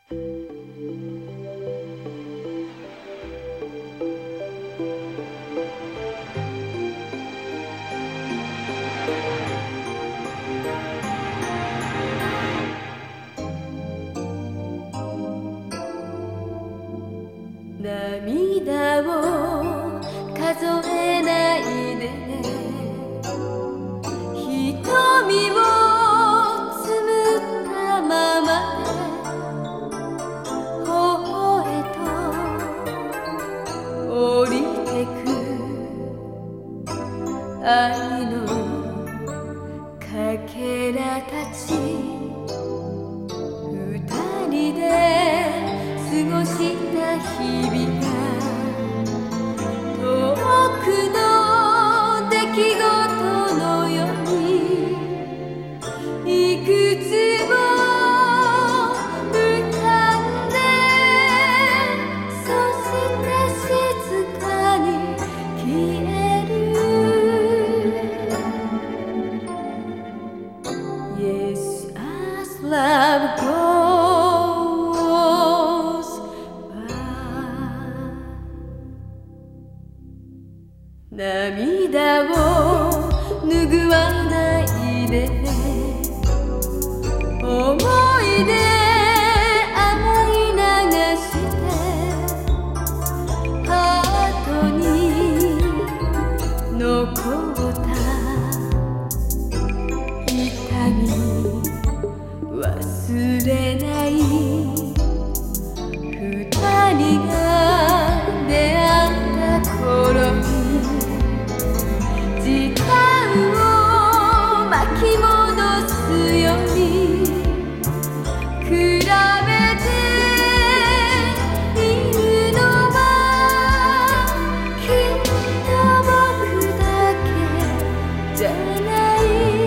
涙を数えないでね、瞳をつむったままで頬へと降りてく愛のかけらたち、二人で過ごした日々が遠くの出来事のようにいくつも浮かんで、そして静かに消える。 Yes, as love goes by、 涙を拭わないでね、思い出洗い流してハートに残った痛み忘れない。二人が出会った頃に時間を巻き戻すように比べているのはきっと僕だけじゃない。